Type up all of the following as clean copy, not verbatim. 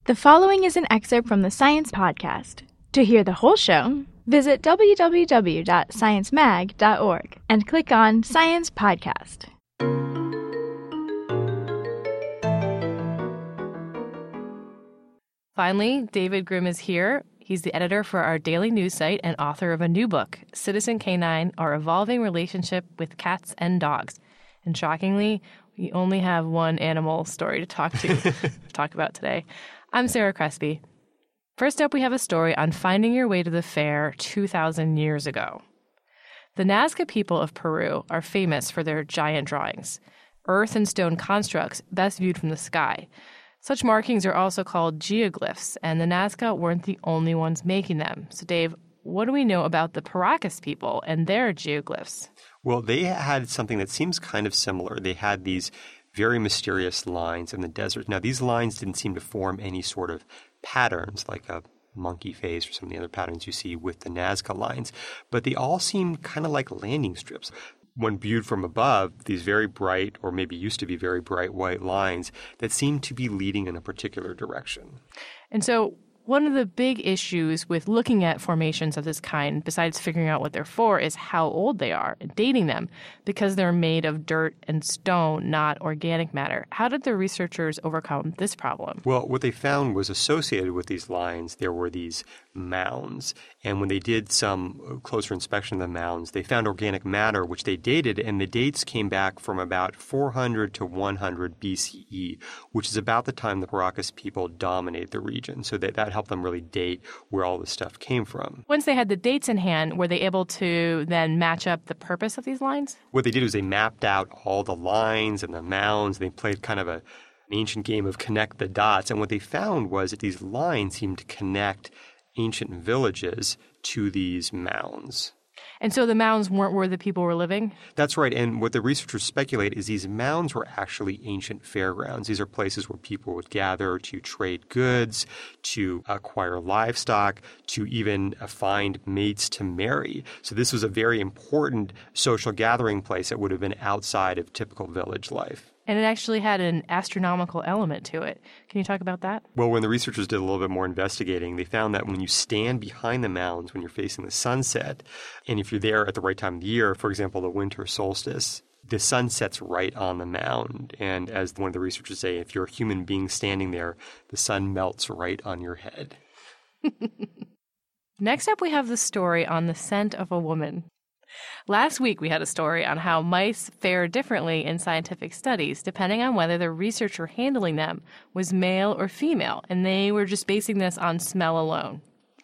The following is an excerpt from the Science Podcast. To hear the whole show, visit www.sciencemag.org and click on Science Podcast. Finally, David Grimm is here. He's the editor for our daily news site and author of a new book, Citizen Canine, Our Evolving Relationship with Cats and Dogs. And shockingly, we only have one animal story to talk about today. I'm Sarah Crespi. First up, we have a story on finding your way to the fair 2,000 years ago. The Nazca people of Peru are famous for their giant drawings, earth and stone constructs best viewed from the sky. Such markings are also called geoglyphs, and the Nazca weren't the only ones making them. So, Dave, what do we know about the Paracas people and their geoglyphs? Well, they had something that seems kind of similar. They had these very mysterious lines in the desert. Now, these lines didn't seem to form any sort of patterns like a monkey face or some of the other patterns you see with the Nazca lines, but they all seemed kind of like landing strips. When viewed from above, these very bright, or maybe used to be very bright white lines that seemed to be leading in a particular direction. And so one of the big issues with looking at formations of this kind, besides figuring out what they're for, is how old they are and dating them, because they're made of dirt and stone, not organic matter. How did the researchers overcome this problem? Well, what they found was associated with these lines, there were these mounds. And when they did some closer inspection of the mounds, they found organic matter, which they dated, and the dates came back from about 400 to 100 BCE, which is about the time the Paracas people dominated the region. So that helped them really date where all this stuff came from. Once they had the dates in hand, were they able to then match up the purpose of these lines? What they did was they mapped out all the lines and the mounds. They played kind of an ancient game of connect the dots. And what they found was that these lines seemed to connect ancient villages to these mounds. And so the mounds weren't where the people were living? That's right. And what the researchers speculate is these mounds were actually ancient fairgrounds. These are places where people would gather to trade goods, to acquire livestock, to even find mates to marry. So this was a very important social gathering place that would have been outside of typical village life. And it actually had an astronomical element to it. Can you talk about that? Well, when the researchers did a little bit more investigating, they found that when you stand behind the mounds, when you're facing the sunset, and if you're there at the right time of the year, for example, the winter solstice, the sun sets right on the mound. And as one of the researchers say, if you're a human being standing there, the sun melts right on your head. Next up, we have the story on the scent of a woman. Last week, we had a story on how mice fare differently in scientific studies, depending on whether the researcher handling them was male or female, and they were just basing this on smell alone.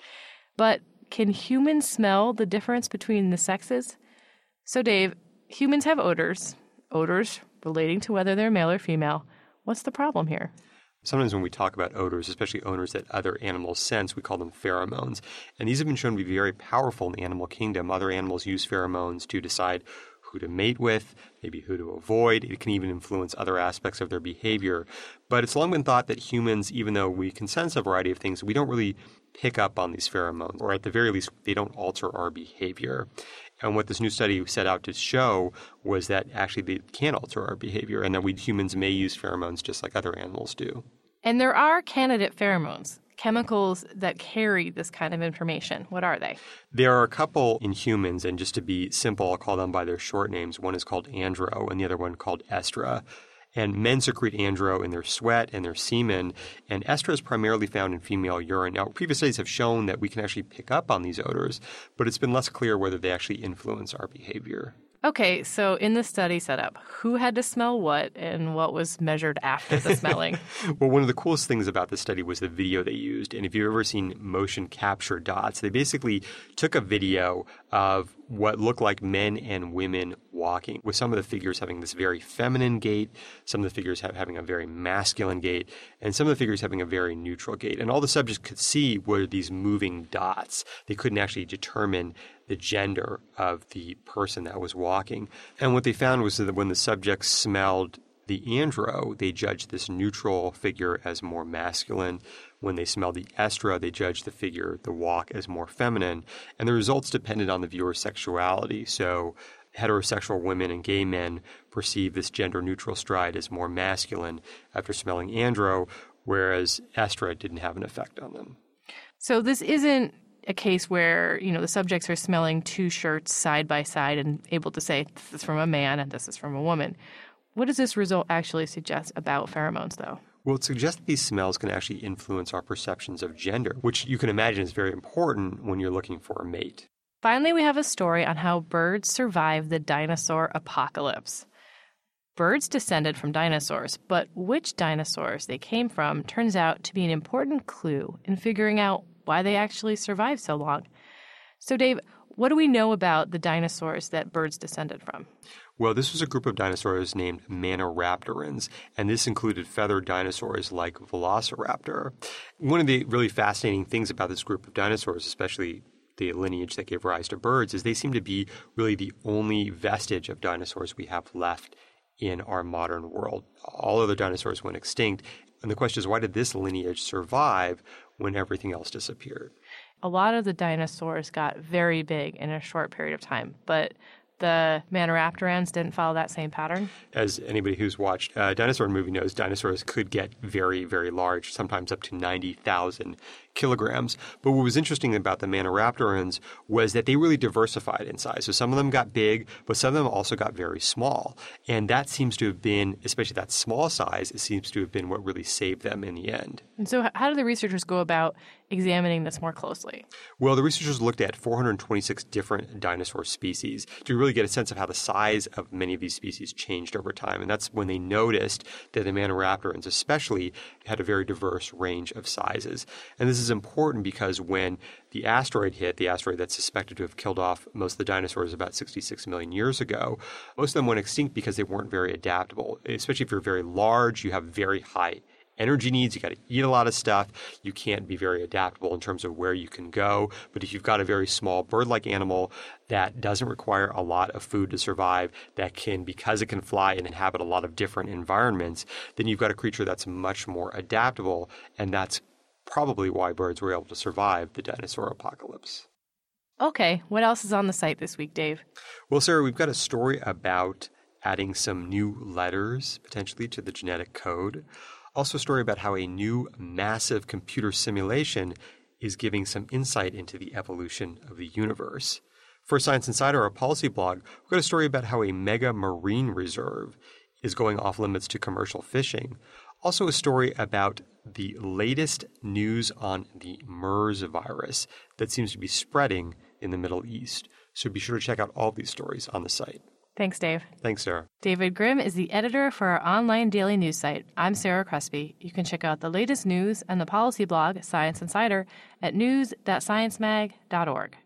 But can humans smell the difference between the sexes? So, Dave, humans have odors relating to whether they're male or female. What's the problem here? Sometimes when we talk about odors, especially odors that other animals sense, we call them pheromones. And these have been shown to be very powerful in the animal kingdom. Other animals use pheromones to decide who to mate with, maybe who to avoid. It can even influence other aspects of their behavior. But it's long been thought that humans, even though we can sense a variety of things, we don't really pick up on these pheromones, or at the very least, they don't alter our behavior. And what this new study set out to show was that actually they can alter our behavior, and that we humans may use pheromones just like other animals do. And there are candidate pheromones, chemicals that carry this kind of information. What are they? There are a couple in humans, and just to be simple, I'll call them by their short names. One is called andro, and the other one called estra. And men secrete andro in their sweat and their semen, and estra is primarily found in female urine. Now, previous studies have shown that we can actually pick up on these odors, but it's been less clear whether they actually influence our behavior. Okay, so in the study setup, who had to smell what and what was measured after the smelling? Well, one of the coolest things about this study was the video they used. And if you've ever seen motion capture dots, they basically took a video of what looked like men and women walking, with some of the figures having this very feminine gait, some of the figures having a very masculine gait, and some of the figures having a very neutral gait. And all the subjects could see were these moving dots. They couldn't actually determine the gender of the person that was walking. And what they found was that when the subjects smelled the andro, they judged this neutral figure as more masculine. When they smelled the estra, they judged the walk as more feminine. And the results depended on the viewer's sexuality. So heterosexual women and gay men perceive this gender-neutral stride as more masculine after smelling andro, whereas asteroid didn't have an effect on them. So this isn't a case where, the subjects are smelling two shirts side by side and able to say, this is from a man and this is from a woman. What does this result actually suggest about pheromones, though? Well, it suggests that these smells can actually influence our perceptions of gender, which you can imagine is very important when you're looking for a mate. Finally, we have a story on how birds survived the dinosaur apocalypse. Birds descended from dinosaurs, but which dinosaurs they came from turns out to be an important clue in figuring out why they actually survived so long. So, Dave, what do we know about the dinosaurs that birds descended from? Well, this was a group of dinosaurs named Maniraptorans, and this included feathered dinosaurs like Velociraptor. One of the really fascinating things about this group of dinosaurs, especially the lineage that gave rise to birds, is they seem to be really the only vestige of dinosaurs we have left in our modern world. All other dinosaurs went extinct, and the question is, why did this lineage survive when everything else disappeared? A lot of the dinosaurs got very big in a short period of time, but the Maniraptorans didn't follow that same pattern? As anybody who's watched a dinosaur movie knows, dinosaurs could get very, very large, sometimes up to 90,000 kilograms. But what was interesting about the Maniraptorans was that they really diversified in size. So some of them got big, but some of them also got very small. And that seems to have been, especially that small size, it seems to have been what really saved them in the end. And so how do the researchers go about examining this more closely? Well, the researchers looked at 426 different dinosaur species to really get a sense of how the size of many of these species changed over time. And that's when they noticed that the Maniraptorans especially had a very diverse range of sizes. And this is important because when the asteroid hit, the asteroid that's suspected to have killed off most of the dinosaurs about 66 million years ago, most of them went extinct because they weren't very adaptable. Especially if you're very large, you have very high energy needs. You got to eat a lot of stuff. You can't be very adaptable in terms of where you can go. But if you've got a very small bird-like animal that doesn't require a lot of food to survive, that can, because it can fly and inhabit a lot of different environments, then you've got a creature that's much more adaptable. And that's probably why birds were able to survive the dinosaur apocalypse. Okay, what else is on the site this week, Dave? Well, Sarah, we've got a story about adding some new letters potentially to the genetic code. Also a story about how a new massive computer simulation is giving some insight into the evolution of the universe. For Science Insider, our policy blog, we've got a story about how a mega marine reserve is going off limits to commercial fishing. Also a story about the latest news on the MERS virus that seems to be spreading in the Middle East. So be sure to check out all these stories on the site. Thanks, Dave. Thanks, Sarah. David Grimm is the editor for our online daily news site. I'm Sarah Crespi. You can check out the latest news and the policy blog, Science Insider, at news.sciencemag.org.